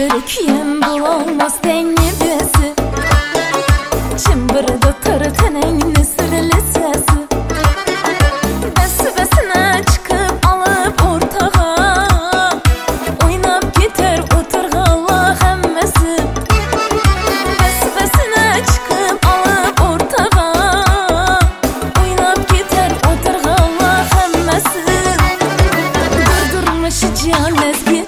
Türkiye'm bulamaz denge besi Çımbırda tarı tenengini sırlı sesi Besi besine çıkıp alıp ortağa Oynap gider oturğala hemmesi Besi besine çıkıp alıp ortağa Oynap gider oturğala hemmesi Durdurmuş cihan ezgi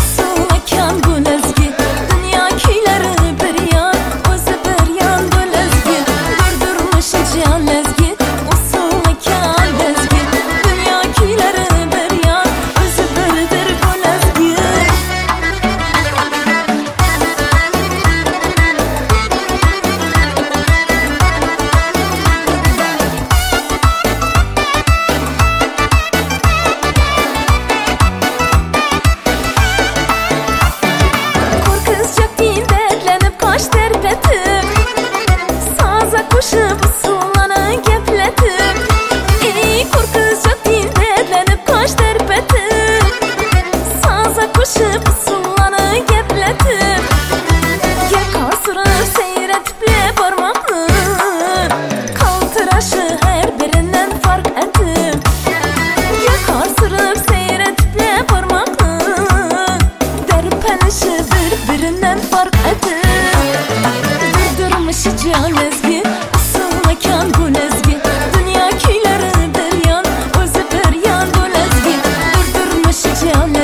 Koşup sullana gepletim İyi korkacak değil derlenip kaç derpetim Saza koşup sullana gepletim Yaka sürüp seyretip le parmaklı Kaltıraşı her birinden fark ettim Yaka sürüp seyretip le parmaklı Derpenişi birbirinden fark ettim Durdurmuş can ezgi mekan bu lezgi Dünya köyleri bir yan Özü bir yan bu lezgi Durdurmuş can